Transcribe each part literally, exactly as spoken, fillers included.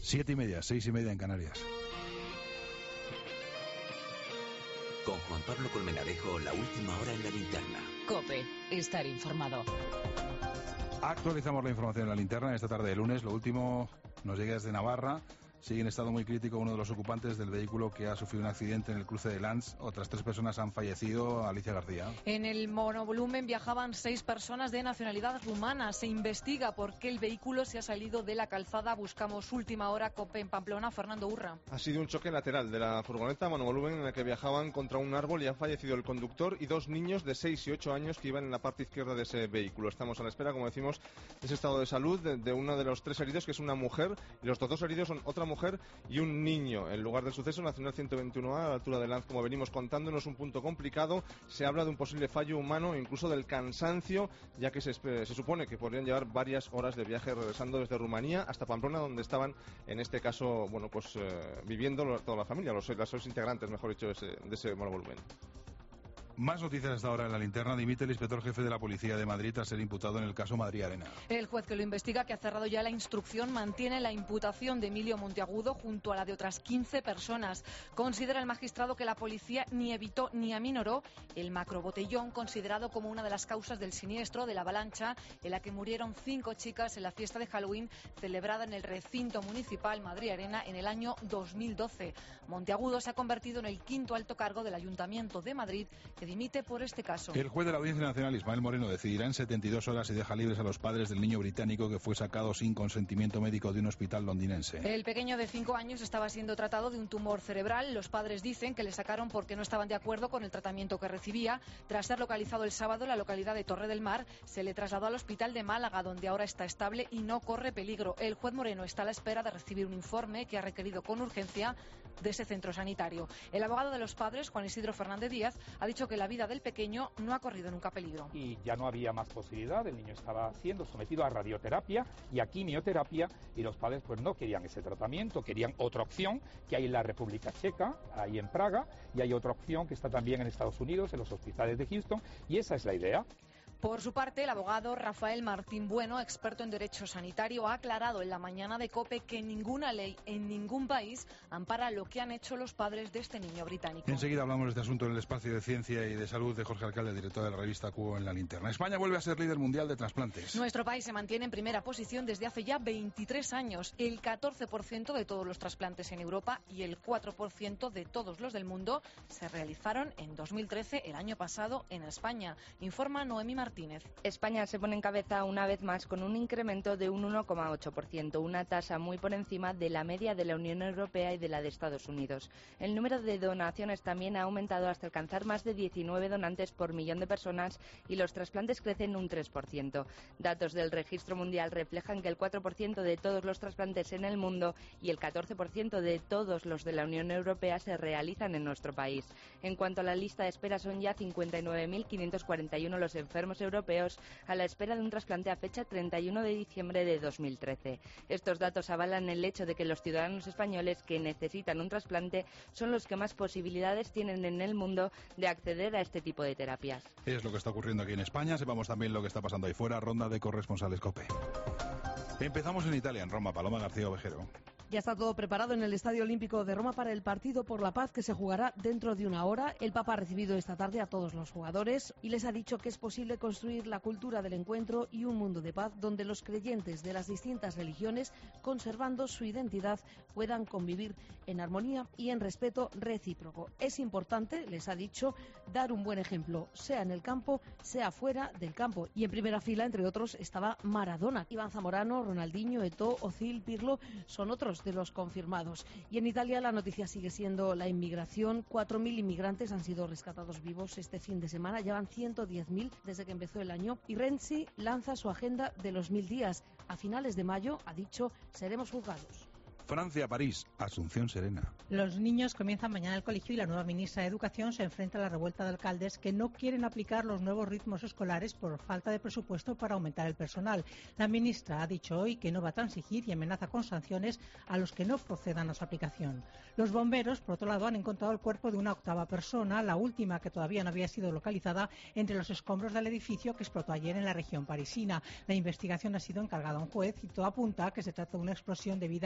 Siete y media, seis y media en Canarias. Con Juan Pablo Colmenarejo, la última hora en la linterna. COPE, estar informado. Actualizamos la información en la linterna esta tarde de lunes. Lo último nos llega desde Navarra. Sigue en estado muy crítico uno de los ocupantes del vehículo que ha sufrido un accidente en el cruce de Lanz. Otras tres personas han fallecido. Alicia García. En el monovolumen viajaban seis personas de nacionalidad rumana. Se investiga por qué el vehículo se ha salido de la calzada. Buscamos última hora, COPE en Pamplona. Fernando Urra. Ha sido un choque lateral de la furgoneta monovolumen en el que viajaban contra un árbol y han fallecido el conductor y dos niños de seis y ocho años que iban en la parte izquierda de ese vehículo. Estamos a la espera, como decimos, de ese estado de salud de, de uno de los tres heridos, que es una mujer, y los dos heridos son otra mujer y un niño. El lugar del suceso, Nacional ciento veintiuno A, a la altura de Lanz, como venimos contándonos, un punto complicado. Se habla de un posible fallo humano e incluso del cansancio, ya que se, se supone que podrían llevar varias horas de viaje regresando desde Rumanía hasta Pamplona, donde estaban, en este caso, bueno, pues eh, viviendo toda la familia, los, los seis integrantes, mejor dicho, de ese, de ese monovolumen. Más noticias hasta ahora en la linterna. Dimite el inspector jefe de la Policía de Madrid tras ser imputado en el caso Madrid Arena. El juez que lo investiga, que ha cerrado ya la instrucción, mantiene la imputación de Emilio Monteagudo junto a la de otras quince personas. Considera el magistrado que la policía ni evitó ni aminoró el macrobotellón, considerado como una de las causas del siniestro de la avalancha en la que murieron cinco chicas en la fiesta de Halloween celebrada en el recinto municipal Madrid Arena en el año dos mil doce. Monteagudo se ha convertido en el quinto alto cargo del Ayuntamiento de Madrid que dimite por este caso. El juez de la Audiencia Nacional, Ismael Moreno, decidirá en setenta y dos horas si deja libres a los padres del niño británico que fue sacado sin consentimiento médico de un hospital londinense. El pequeño de cinco años estaba siendo tratado de un tumor cerebral. Los padres dicen que le sacaron porque no estaban de acuerdo con el tratamiento que recibía. Tras ser localizado el sábado en la localidad de Torre del Mar, se le trasladó al hospital de Málaga, donde ahora está estable y no corre peligro. El juez Moreno está a la espera de recibir un informe que ha requerido con urgencia de ese centro sanitario. El abogado de los padres, Juan Isidro Fernández Díaz, ha dicho que la vida del pequeño no ha corrido nunca peligro. Y ya no había más posibilidad, el niño estaba siendo sometido a radioterapia y a quimioterapia y los padres pues no querían ese tratamiento, querían otra opción que hay en la República Checa, ahí en Praga, y hay otra opción que está también en Estados Unidos, en los hospitales de Houston, y esa es la idea. Por su parte, el abogado Rafael Martín Bueno, experto en derecho sanitario, ha aclarado en la mañana de COPE que ninguna ley en ningún país ampara lo que han hecho los padres de este niño británico. Enseguida hablamos de este asunto en el espacio de ciencia y de salud de Jorge Alcalde, director de la revista Q O en la linterna. España vuelve a ser líder mundial de trasplantes. Nuestro país se mantiene en primera posición desde hace ya veintitrés años. El catorce por ciento de todos los trasplantes en Europa y el cuatro por ciento de todos los del mundo se realizaron en dos mil trece, el año pasado, en España. Informa Noemí Martínez. España se pone en cabeza una vez más con un incremento de un uno coma ocho por ciento, una tasa muy por encima de la media de la Unión Europea y de la de Estados Unidos. El número de donaciones también ha aumentado hasta alcanzar más de diecinueve donantes por millón de personas y los trasplantes crecen un tres por ciento. Datos del Registro Mundial reflejan que el cuatro por ciento de todos los trasplantes en el mundo y el catorce por ciento de todos los de la Unión Europea se realizan en nuestro país. En cuanto a la lista de espera, son ya cincuenta y nueve mil quinientos cuarenta y uno los enfermos europeos a la espera de un trasplante a fecha treinta y uno de diciembre de dos mil trece. Estos datos avalan el hecho de que los ciudadanos españoles que necesitan un trasplante son los que más posibilidades tienen en el mundo de acceder a este tipo de terapias. Es lo que está ocurriendo aquí en España. Sepamos también lo que está pasando ahí fuera. Ronda de corresponsales COPE. Empezamos en Italia, en Roma. Paloma García Ovejero. Ya está todo preparado en el Estadio Olímpico de Roma para el partido por la paz que se jugará dentro de una hora. El Papa ha recibido esta tarde a todos los jugadores y les ha dicho que es posible construir la cultura del encuentro y un mundo de paz donde los creyentes de las distintas religiones, conservando su identidad, puedan convivir en armonía y en respeto recíproco. Es importante, les ha dicho, dar un buen ejemplo, sea en el campo, sea fuera del campo. Y en primera fila, entre otros, estaba Maradona. Iván Zamorano, Ronaldinho, Eto'o, Ozil, Pirlo son otros de los confirmados. Y en Italia la noticia sigue siendo la inmigración. cuatro mil inmigrantes han sido rescatados vivos este fin de semana. Llevan ciento diez mil desde que empezó el año. Y Renzi lanza su agenda de los mil días. A finales de mayo, ha dicho, seremos juzgados. Francia, París, Asunción Serena. Los niños comienzan mañana el colegio y la nueva ministra de Educación se enfrenta a la revuelta de alcaldes que no quieren aplicar los nuevos ritmos escolares por falta de presupuesto para aumentar el personal. La ministra ha dicho hoy que no va a transigir y amenaza con sanciones a los que no procedan a su aplicación. Los bomberos, por otro lado, han encontrado el cuerpo de una octava persona, la última que todavía no había sido localizada, entre los escombros del edificio que explotó ayer en la región parisina. La investigación ha sido encargada a un juez y todo apunta a que se trata de una explosión debida a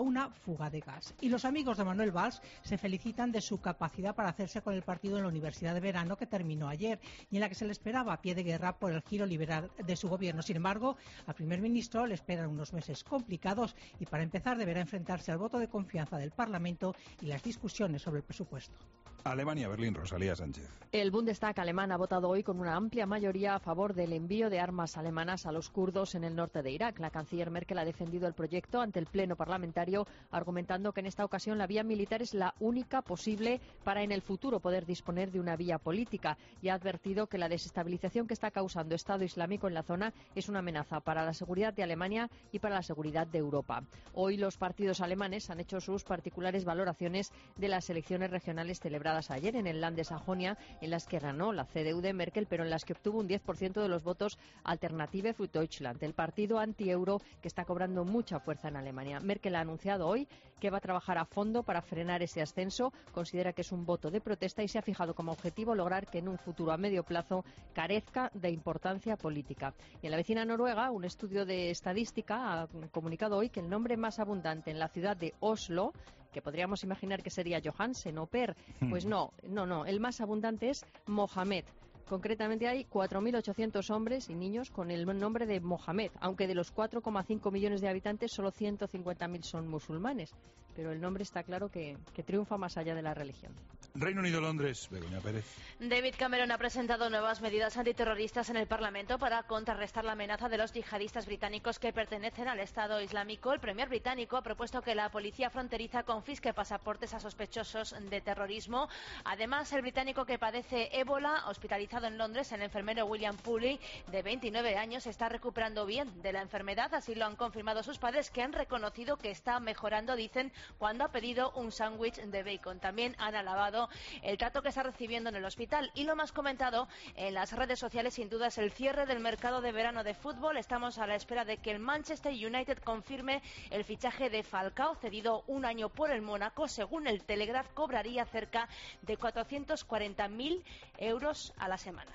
una fuga de gas. Y los amigos de Manuel Valls se felicitan de su capacidad para hacerse con el partido en la Universidad de Verano, que terminó ayer y en la que se le esperaba a pie de guerra por el giro liberal de su gobierno. Sin embargo, al primer ministro le esperan unos meses complicados y, para empezar, deberá enfrentarse al voto de confianza del Parlamento y las discusiones sobre el presupuesto. Alemania, Berlín, Rosalía Sánchez. El Bundestag alemán ha votado hoy con una amplia mayoría a favor del envío de armas alemanas a los kurdos en el norte de Irak. La canciller Merkel ha defendido el proyecto ante el Pleno parlamentario, argumentando que en esta ocasión la vía militar es la única posible para en el futuro poder disponer de una vía política, y ha advertido que la desestabilización que está causando Estado Islámico en la zona es una amenaza para la seguridad de Alemania y para la seguridad de Europa. Hoy los partidos alemanes han hecho sus particulares valoraciones de las elecciones regionales celebradas ayer en el Land de Sajonia, en las que ganó la C D U de Merkel, pero en las que obtuvo un diez por ciento de los votos Alternative für Deutschland, el partido anti-euro que está cobrando mucha fuerza en Alemania. Merkel ha anunciado hoy que va a trabajar a fondo para frenar ese ascenso, considera que es un voto de protesta y se ha fijado como objetivo lograr que en un futuro a medio plazo carezca de importancia política. Y en la vecina Noruega, un estudio de estadística ha comunicado hoy que el nombre más abundante en la ciudad de Oslo, que podríamos imaginar que sería Johansen o Per, pues no, no, no, el más abundante es Mohamed. Concretamente hay cuatro mil ochocientos hombres y niños con el nombre de Mohamed, aunque de los cuatro coma cinco millones de habitantes solo ciento cincuenta mil son musulmanes. Pero el nombre está claro que, que triunfa más allá de la religión. Reino Unido, Londres, Begoña Pérez. David Cameron ha presentado nuevas medidas antiterroristas en el Parlamento para contrarrestar la amenaza de los yihadistas británicos que pertenecen al Estado Islámico. El premier británico ha propuesto que la policía fronteriza confisque pasaportes a sospechosos de terrorismo. Además, el británico que padece ébola, hospitalizado en Londres, el enfermero William Pooley, de veintinueve años, está recuperando bien de la enfermedad. Así lo han confirmado sus padres, que han reconocido que está mejorando, dicen, cuando ha pedido un sándwich de bacon. También han alabado el trato que está recibiendo en el hospital. Y lo más comentado en las redes sociales, sin duda, es el cierre del mercado de verano de fútbol. Estamos a la espera de que el Manchester United confirme el fichaje de Falcao, cedido un año por el Mónaco. Según el Telegraph, cobraría cerca de cuatrocientos cuarenta mil euros a la semana.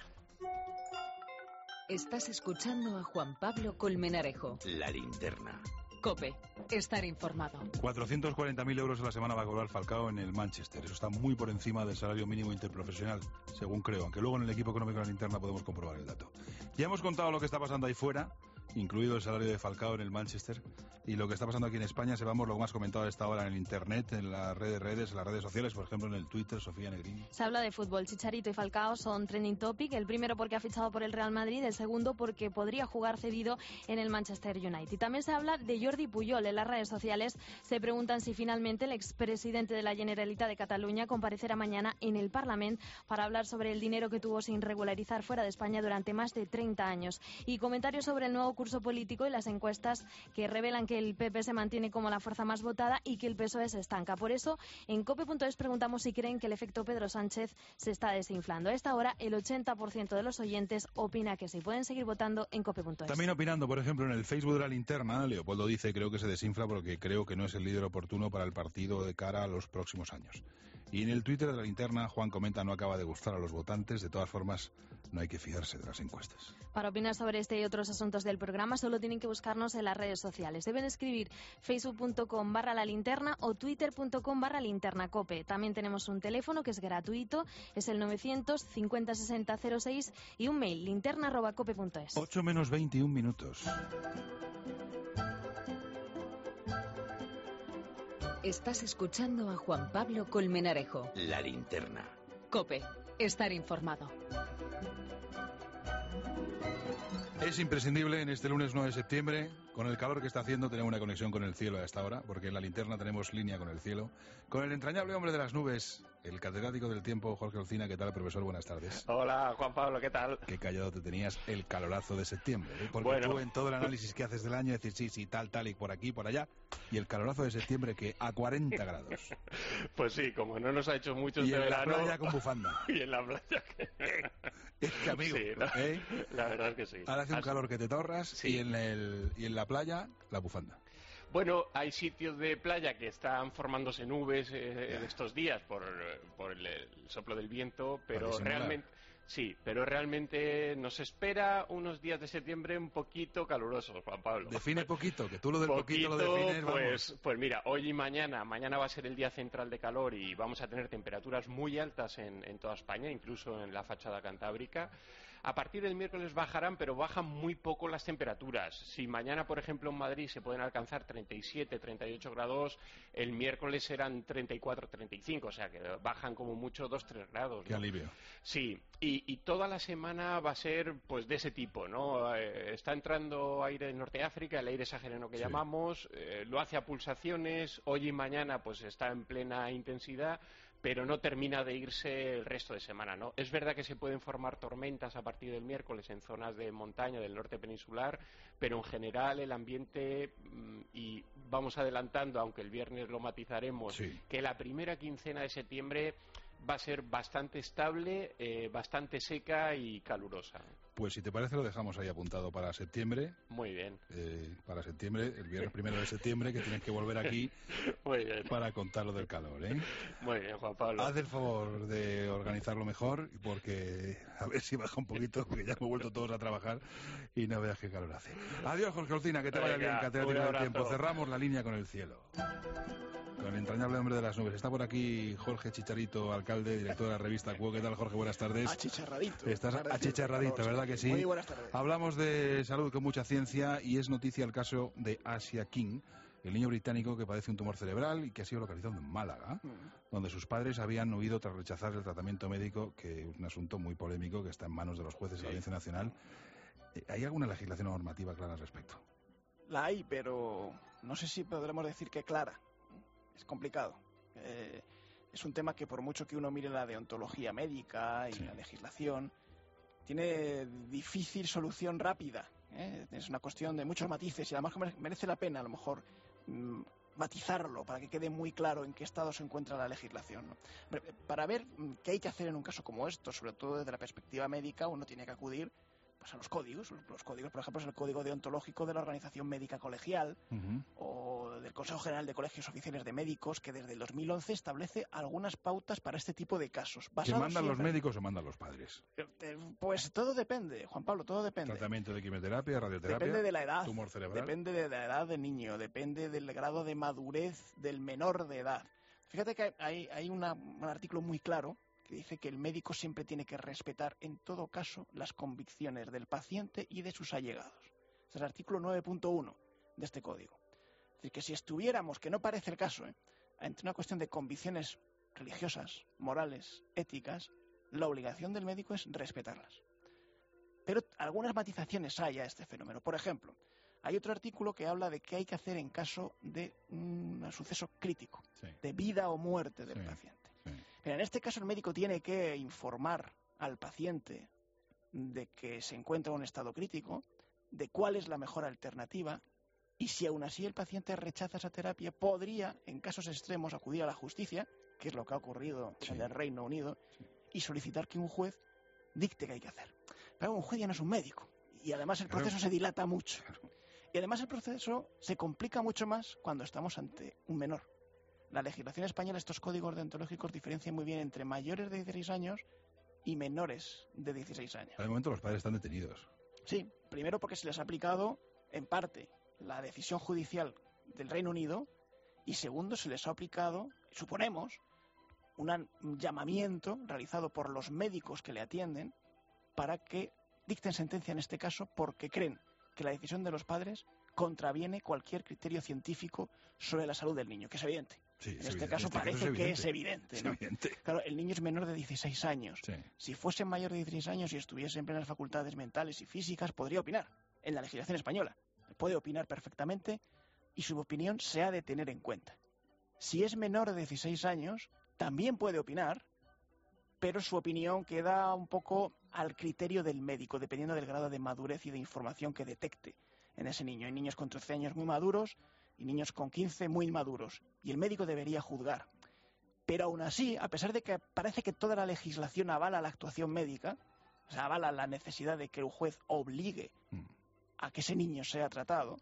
Estás escuchando a Juan Pablo Colmenarejo. La linterna. COPE. Estar informado. cuatrocientos cuarenta mil euros a la semana va a cobrar Falcao en el Manchester. Eso está muy por encima del salario mínimo interprofesional, según creo, aunque luego en el equipo económico de la linterna podemos comprobar el dato. Ya hemos contado lo que está pasando ahí fuera, incluido el salario de Falcao en el Manchester, y lo que está pasando aquí en España. Sepamos lo más comentado a esta hora en el Internet, en las redes, redes, en las redes sociales, por ejemplo en el Twitter. Sofía Negrín. Se habla de fútbol. Chicharito y Falcao son trending topic. El primero porque ha fichado por el Real Madrid, el segundo porque podría jugar cedido en el Manchester United. Y también se habla de Jordi Puyol. En las redes sociales se preguntan si finalmente el expresidente de la Generalitat de Cataluña comparecerá mañana en el Parlamento para hablar sobre el dinero que tuvo sin regularizar fuera de España durante más de treinta años. Y comentarios sobre el nuevo curso político y las encuestas que revelan que el P P se mantiene como la fuerza más votada y que el P S O E se estanca. Por eso, en cope punto es preguntamos si creen que el efecto Pedro Sánchez se está desinflando. A esta hora, el ochenta por ciento de los oyentes opina que sí. Pueden seguir votando en cope punto es. También opinando, por ejemplo, en el Facebook de la linterna, Leopoldo dice: creo que se desinfla porque creo que no es el líder oportuno para el partido de cara a los próximos años. Y en el Twitter de la linterna, Juan comenta: no acaba de gustar a los votantes. De todas formas, no hay que fiarse de las encuestas. Para opinar sobre este y otros asuntos del programa, solo tienen que buscarnos en las redes sociales. Deben escribir facebook punto com barra la linterna o twitter punto com barra linterna cope. También tenemos un teléfono que es gratuito, es el novecientos cincuenta sesenta cero seis, y un mail, linterna arroba cope punto es. ocho menos veintiún minutos. Estás escuchando a Juan Pablo Colmenarejo. La linterna. COPE. Estar informado. Es imprescindible en este lunes nueve de septiembre, con el calor que está haciendo, tener una conexión con el cielo a esta hora, porque en la linterna tenemos línea con el cielo, con el entrañable hombre de las nubes, el catedrático del tiempo, Jorge Olcina. ¿Qué tal, profesor? Buenas tardes. Hola, Juan Pablo, ¿qué tal? Qué callado te tenías el calorazo de septiembre, ¿eh? Porque bueno. Tú en todo el análisis que haces del año decís sí, sí, tal, tal, y por aquí, por allá, y el calorazo de septiembre que a cuarenta grados. Pues sí, como no nos ha hecho mucho y este en verano... la playa con bufanda. Y en la playa que... Es que, amigo, sí, la, ¿eh? la verdad es que sí. Ahora hace un Así... calor que te torras, sí. y, en el, y en la playa, la bufanda. Bueno, hay sitios de playa que están formándose nubes eh, en estos días por, por el, el soplo del viento, pero realmente... Sí, pero realmente nos espera unos días de septiembre un poquito calurosos, Juan Pablo. Define poquito, que tú lo del poquito, poquito lo defines, pues, vamos. pues mira, hoy y mañana, mañana va a ser el día central de calor y vamos a tener temperaturas muy altas en, en toda España, incluso en la fachada cantábrica. A partir del miércoles bajarán, pero bajan muy poco las temperaturas. Si mañana, por ejemplo, en Madrid se pueden alcanzar treinta y siete, treinta y ocho grados, el miércoles serán treinta y cuatro, treinta y cinco, o sea que bajan como mucho dos, tres grados, ¿no? Qué alivio. Sí, y, y toda la semana va a ser pues de ese tipo, ¿no? Eh, está entrando aire del norte de África, el aire sahariano que sí. llamamos, eh, lo hace a pulsaciones, hoy y mañana pues está en plena intensidad, pero no termina de irse el resto de semana, ¿no? Es verdad que se pueden formar tormentas a partir del miércoles en zonas de montaña del norte peninsular, pero en general el ambiente, y vamos adelantando, aunque el viernes lo matizaremos, sí. que la primera quincena de septiembre va a ser bastante estable, eh, bastante seca y calurosa. Pues si te parece lo dejamos ahí apuntado para septiembre. Muy bien. Eh, para septiembre, el viernes primero de septiembre, que tienes que volver aquí Muy bien. para contar lo del calor, ¿eh? Muy bien, Juan Pablo. Haz el favor de organizarlo mejor, porque a ver si baja un poquito, porque ya hemos vuelto todos a trabajar y no veas qué calor hace. Adiós, Jorge Olcina, que te vaya Venga, bien, catedrático un del tiempo. abrazo. Cerramos la línea con el cielo. Con el entrañable hombre de las nubes. Está por aquí Jorge Chicharito, alcalde, director de la revista Q O. ¿Qué tal, Jorge? Buenas tardes. Achicharradito. Estás achicharradito, ¿verdad que sí? Muy buenas tardes. Hablamos de salud con mucha ciencia y es noticia el caso de Asia King, el niño británico que padece un tumor cerebral y que ha sido localizado en Málaga, mm. donde sus padres habían huido tras rechazar el tratamiento médico, que es un asunto muy polémico que está en manos de los jueces sí. de la Audiencia Nacional. ¿Hay alguna legislación o normativa clara al respecto? La hay, pero no sé si podremos decir que clara. Es complicado. Eh, es un tema que por mucho que uno mire la deontología médica y sí. la legislación, tiene difícil solución rápida. ¿eh? Es una cuestión de muchos matices y además merece la pena a lo mejor mmm, matizarlo para que quede muy claro en qué estado se encuentra la legislación, ¿no? Para ver qué hay que hacer en un caso como esto, sobre todo desde la perspectiva médica, uno tiene que acudir pues a los códigos. Los códigos, por ejemplo, es el código deontológico de la Organización Médica Colegial uh-huh. o del Consejo General de Colegios Oficiales de Médicos, que desde el dos mil once establece algunas pautas para este tipo de casos. ¿Que mandan siempre... los médicos o mandan los padres? Pues todo depende, Juan Pablo, todo depende. Tratamiento de quimioterapia, radioterapia, depende de la edad, tumor cerebral. Depende de la edad del niño, depende del grado de madurez del menor de edad. Fíjate que hay, hay una, un artículo muy claro que dice que el médico siempre tiene que respetar en todo caso las convicciones del paciente y de sus allegados. Es el artículo nueve punto uno de este código. Es decir, que si estuviéramos, que no parece el caso, ¿eh? entre una cuestión de convicciones religiosas, morales, éticas, la obligación del médico es respetarlas. Pero algunas matizaciones hay a este fenómeno. Por ejemplo, hay otro artículo que habla de qué hay que hacer en caso de un suceso crítico, sí. de vida o muerte del sí. paciente. Pero en este caso el médico tiene que informar al paciente de que se encuentra en un estado crítico, de cuál es la mejor alternativa, y si aún así el paciente rechaza esa terapia, podría, en casos extremos, acudir a la justicia, que es lo que ha ocurrido sí. en el Reino Unido, sí. y solicitar que un juez dicte qué hay que hacer. Pero un juez ya no es un médico, y además el proceso claro. se dilata mucho. Y además el proceso se complica mucho más cuando estamos ante un menor. La legislación española, estos códigos deontológicos diferencian muy bien entre mayores de dieciséis años y menores de dieciséis años. Al momento los padres están detenidos. Sí, primero porque se les ha aplicado, en parte, la decisión judicial del Reino Unido, y segundo, se les ha aplicado, suponemos, un llamamiento realizado por los médicos que le atienden para que dicten sentencia en este caso porque creen que la decisión de los padres contraviene cualquier criterio científico sobre la salud del niño, que es evidente. Sí, en es este evidente. caso este parece caso es que es evidente, es ¿no? evidente. Claro, el niño es menor de dieciséis años. Sí. Si fuese mayor de dieciséis años y estuviese en plenas facultades mentales y físicas, podría opinar en la legislación española. Puede opinar perfectamente y su opinión se ha de tener en cuenta. Si es menor de dieciséis años, también puede opinar, pero su opinión queda un poco al criterio del médico, dependiendo del grado de madurez y de información que detecte en ese niño. Hay niños con trece años muy maduros y niños con quince muy inmaduros, y el médico debería juzgar. Pero aún así, a pesar de que parece que toda la legislación avala la actuación médica, o sea, avala la necesidad de que el juez obligue a que ese niño sea tratado,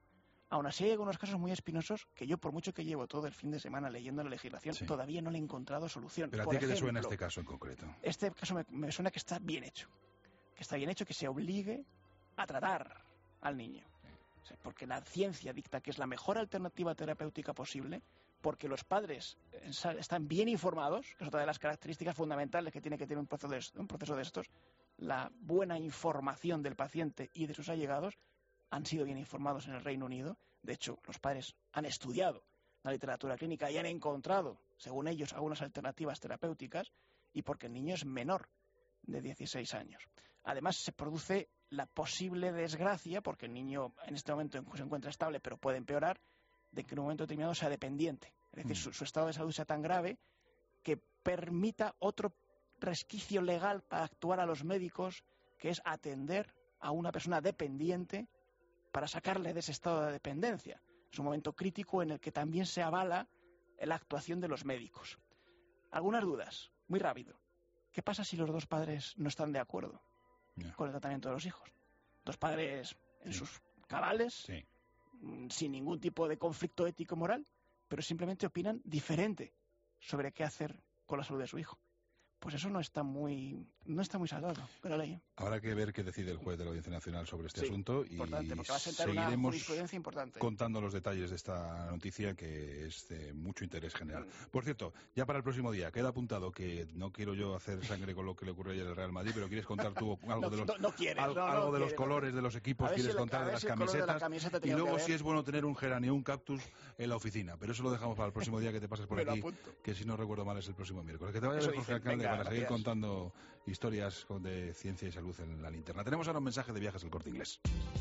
Aún así hay algunos casos muy espinosos que yo, por mucho que llevo todo el fin de semana leyendo la legislación, sí. todavía no le he encontrado solución. ¿Pero a por ti qué ejemplo, te suena este caso en concreto? Este caso me, me suena que está bien hecho. Que está bien hecho, que se obligue a tratar al niño. O sea, porque la ciencia dicta que es la mejor alternativa terapéutica posible, porque los padres están bien informados, que es otra de las características fundamentales que tiene que tener un proceso de, un proceso de estos, la buena información del paciente y de sus allegados. Han sido bien informados en el Reino Unido. De hecho, los padres han estudiado la literatura clínica y han encontrado, según ellos, algunas alternativas terapéuticas, y porque el niño es menor de dieciséis años. Además, se produce la posible desgracia, porque el niño en este momento se encuentra estable, pero puede empeorar, de que en un momento determinado sea dependiente. Es decir, mm. su, su estado de salud sea tan grave que permita otro resquicio legal para actuar a los médicos, que es atender a una persona dependiente para sacarle de ese estado de dependencia. Es un momento crítico en el que también se avala la actuación de los médicos. Algunas dudas, muy rápido. ¿Qué pasa si los dos padres no están de acuerdo yeah. con el tratamiento de los hijos? Dos padres en sí. sus cabales, sí. sin ningún tipo de conflicto ético-moral, pero simplemente opinan diferente sobre qué hacer con la salud de su hijo. Pues eso no está muy no está muy salvado con la ley. Habrá que ver qué decide el juez de la Audiencia Nacional sobre este sí, asunto y va a sentar una jurisprudencia importante. Contando los detalles de esta noticia que es de mucho interés general. Mm. Por cierto, ya para el próximo día queda apuntado que no quiero yo hacer sangre con lo que le ocurrió ayer al Real Madrid, pero quieres contar tú algo no, de los no, no quieres, algo, no, no, algo de no los quiere, colores de los equipos, quieres si contar el, de las si camisetas camiseta y luego si es bueno tener un geranio, un cactus en la oficina, pero eso lo dejamos para el próximo día que te pases por aquí, que si no recuerdo mal es el próximo miércoles. Que te vaya a ver, Jorge Alcalde, para seguir gracias. contando historias de ciencia y salud en la linterna. Tenemos ahora un mensaje de Viajes El Corte Inglés.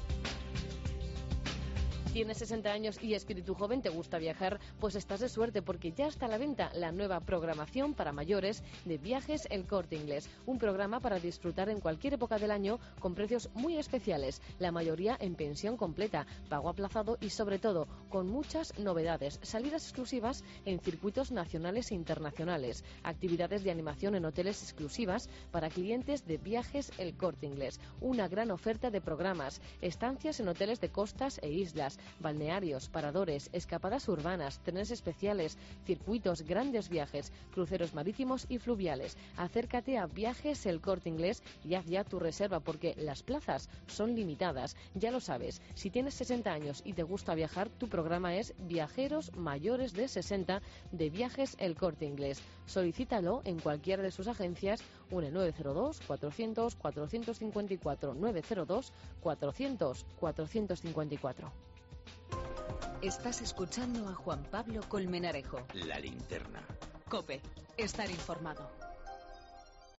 ¿Tienes sesenta años y espíritu joven? ¿Te gusta viajar? Pues estás de suerte porque ya está a la venta la nueva programación para mayores de Viajes El Corte Inglés. Un programa para disfrutar en cualquier época del año con precios muy especiales. La mayoría en pensión completa, pago aplazado y sobre todo con muchas novedades. Salidas exclusivas en circuitos nacionales e internacionales. Actividades de animación en hoteles exclusivas para clientes de Viajes El Corte Inglés. Una gran oferta de programas. Estancias en hoteles de costas e islas. Balnearios, paradores, escapadas urbanas, trenes especiales, circuitos, grandes viajes, cruceros marítimos y fluviales. Acércate a Viajes El Corte Inglés y haz ya tu reserva porque las plazas son limitadas. Ya lo sabes, si tienes sesenta años y te gusta viajar, tu programa es Viajeros Mayores de sesenta de Viajes El Corte Inglés. Solicítalo en cualquiera de sus agencias o en el nueve cero dos, cuatrocientos, cuatrocientos cincuenta y cuatro, nueve cero dos, cuatrocientos, cuatrocientos cincuenta y cuatro. Estás escuchando a Juan Pablo Colmenarejo. La linterna. COPE. Estar informado.